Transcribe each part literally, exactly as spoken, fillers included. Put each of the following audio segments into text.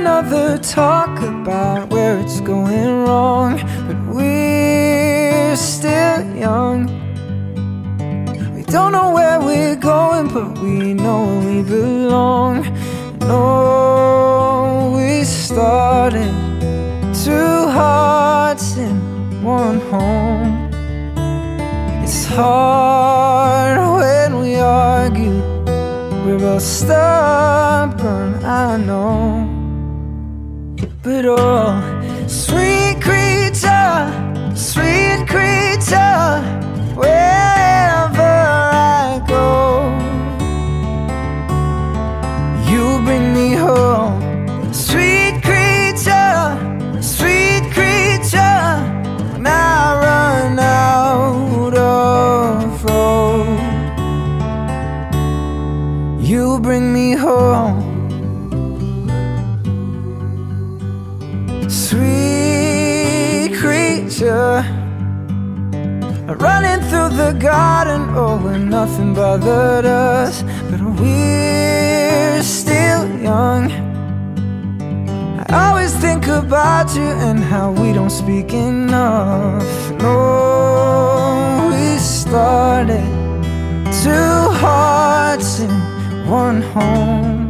another talk about where it's going wrong, but we're still young. We don't know where we're going, but we know we belong. No, we started two hearts in one home. It's hard when we argue, we're both stubborn, I know. But oh, sweet creature, sweet creature, wherever I go, you bring me home. Sweet creature, sweet creature, when I run out of road, you bring me home. Sweet creature, running through the garden, oh, when nothing bothered us, but we're still young. I always think about you and how we don't speak enough. No, we started two hearts in one home.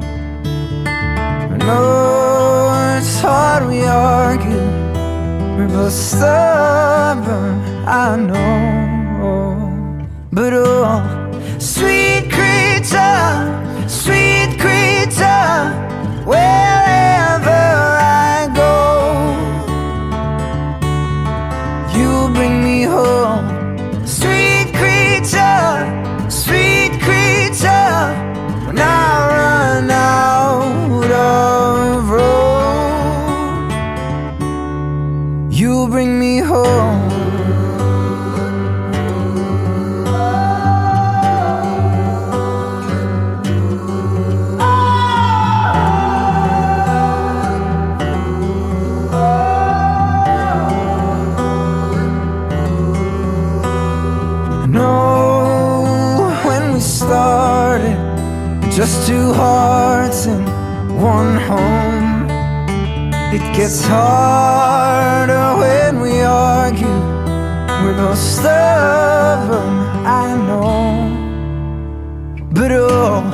No, it's hard we argue, we're both stubborn, I know. But oh, sweet creature, sweet creature, wherever I go, you bring me home. Sweet creature, sweet creature, when I run out of road, you bring me home. No, when we started, just two hearts in one home. It gets harder when we argue, we're both stubborn, I know. But oh,